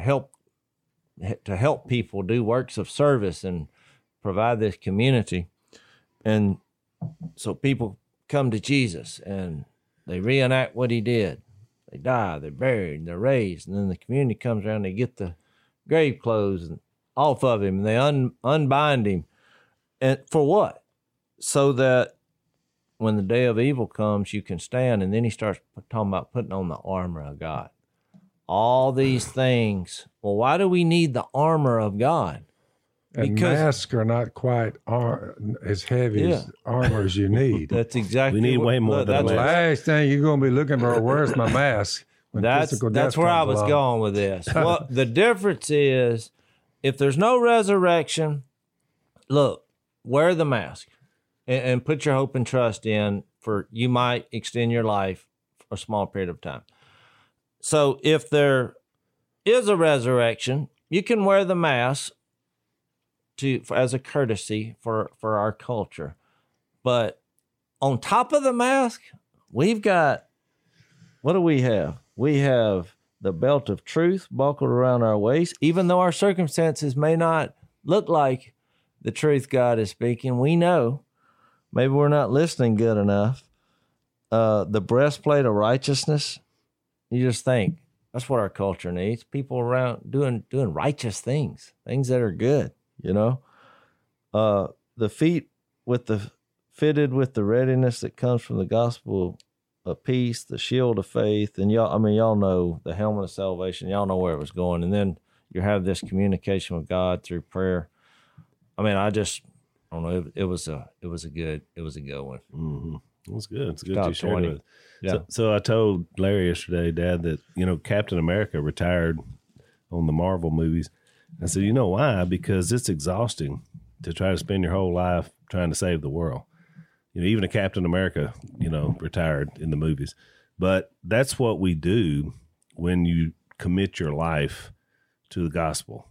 to help people do works of service and provide this community. And so people come to Jesus and they reenact what he did. They die, they're buried, and they're raised, and then the community comes around, they get the grave clothes off of him, and they unbind him. And for what? So that when the day of evil comes, you can stand. And then he starts talking about putting on the armor of God. All these things. Well, why do we need the armor of God? And masks are not quite as heavy as armor as you need. That's exactly. We need way more than The last thing you're going to be looking for, where's my mask? That's where I was going with this. Well, the difference is, if there's no resurrection, look, wear the mask and put your hope and trust in, for you might extend your life for a small period of time. So if there is a resurrection, you can wear the mask as a courtesy for our culture. But on top of the mask, we've got, what do we have? We have the belt of truth buckled around our waist. Even though our circumstances may not look like the truth God is speaking, we know maybe we're not listening good enough. The breastplate of righteousness, you just think that's what our culture needs. People around doing righteous things that are good, The feet fitted with the readiness that comes from the gospel of peace, the shield of faith, and y'all know the helmet of salvation. Y'all know where it was going, and then you have this communication with God through prayer. I mean, I don't know. It was a good one. Mm-hmm. It was good. It's good Top you shared 20. it. Yeah. So I told Larry yesterday, Dad, that Captain America retired on the Marvel movies. I said, you know why? Because it's exhausting to try to spend your whole life trying to save the world. Even a Captain America, retired in the movies. But that's what we do when you commit your life to the gospel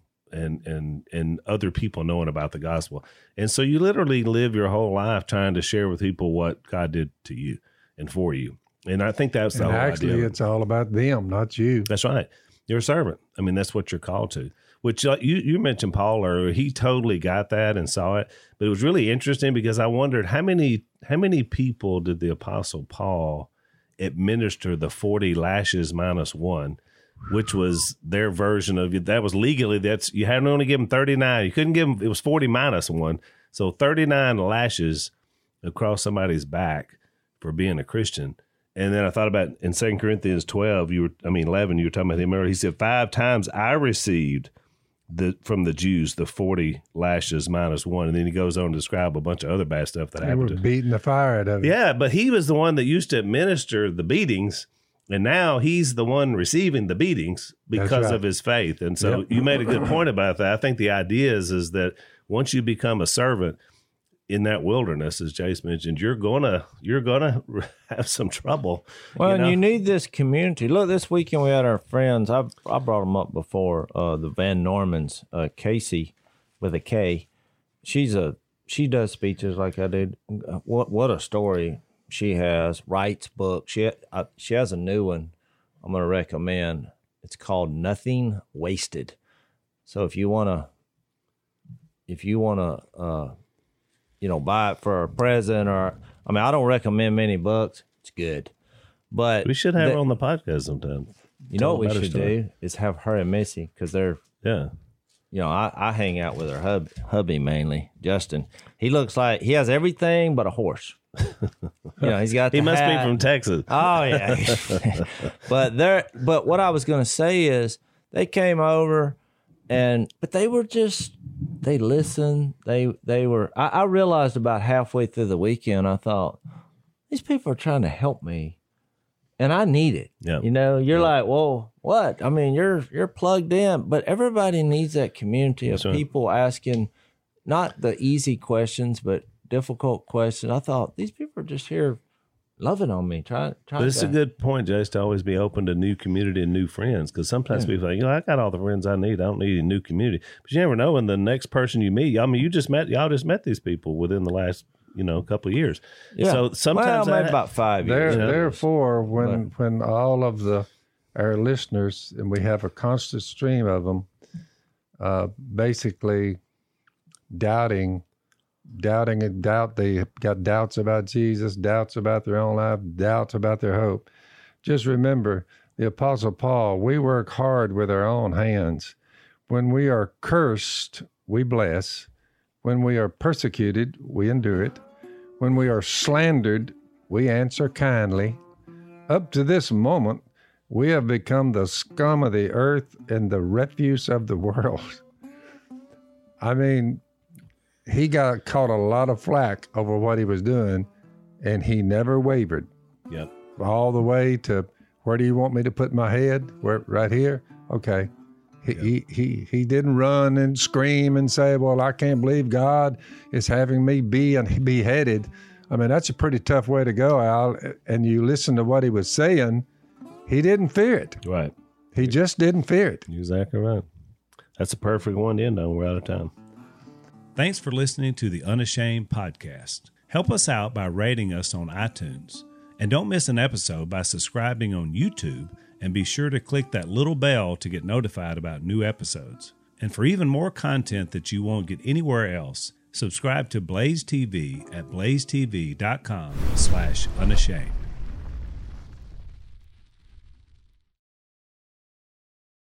and other people knowing about the gospel. And so you literally live your whole life trying to share with people what God did to you and for you. And I think that's the whole idea. Actually, it's all about them, not you. That's right. You're a servant. I mean, that's what you're called to. Which you mentioned Paul earlier. He totally got that and saw it. But it was really interesting because I wondered how many people did the Apostle Paul administer the 40 lashes minus one, which was their version of it. That was legally, you had to only give him 39. You couldn't give him, it was 40 minus one. So 39 lashes across somebody's back for being a Christian. And then I thought about in 2 Corinthians 11, you were talking about him earlier. He said, 5 times I received from the Jews the 40 lashes minus one. And then he goes on to describe a bunch of other bad stuff that happened to him. They were beating the fire out of it. Yeah, but he was the one that used to administer the beatings, and now he's the one receiving the beatings because of his faith. And so you made a good point about that. I think the idea is that once you become a servant in that wilderness, as Jace mentioned, you're gonna have some trouble. Well, and you need this community. Look, this weekend we had our friends. I brought them up before. The Van Normans, Casey, with a K. She does speeches like I did. What a story she has. Writes books. She has a new one I'm going to recommend. It's called Nothing Wasted. So if you wanna buy it for a present, I don't recommend many books. It's good, but we should have her on the podcast sometime. You know what we should do is have her and Missy, because they're I hang out with her hubby mainly, Justin. He looks like he has everything but a horse. He's got. He must be from Texas. Oh yeah, but what I was going to say is they came over, but they were they listened. They were. I realized about halfway through the weekend, I thought, these people are trying to help me and I need it. Yeah. You know, you're like, well, what? I mean, you're plugged in, but everybody needs that community of people asking not the easy questions, but difficult questions. I thought these people are just here loving on me. But it's a good point, Jace, to always be open to new community and new friends. Because sometimes people think, I got all the friends I need. I don't need a new community. But you never know when the next person you meet. I mean, y'all just met these people within the last couple of years. Yeah. So sometimes maybe about 5 years. Therefore, when all of our listeners, and we have a constant stream of them, basically doubting and doubt. They got doubts about Jesus, doubts about their own life, doubts about their hope. Just remember, the Apostle Paul, we work hard with our own hands. When we are cursed, we bless. When we are persecuted, we endure it. When we are slandered, we answer kindly. Up to this moment, we have become the scum of the earth and the refuse of the world. I mean, he got caught a lot of flack over what he was doing, and he never wavered. Yep. All the way to, where do you want me to put my head? Where, right here? Okay. He didn't run and scream and say, well, I can't believe God is having me be beheaded. I mean, that's a pretty tough way to go, Al. And you listen to what he was saying, he didn't fear it. Right. He just didn't fear it. You're exactly right. That's a perfect one to end on. We're out of time. Thanks for listening to the Unashamed Podcast. Help us out by rating us on iTunes. And don't miss an episode by subscribing on YouTube, and be sure to click that little bell to get notified about new episodes. And for even more content that you won't get anywhere else, subscribe to Blaze TV at blazetv.com/unashamed.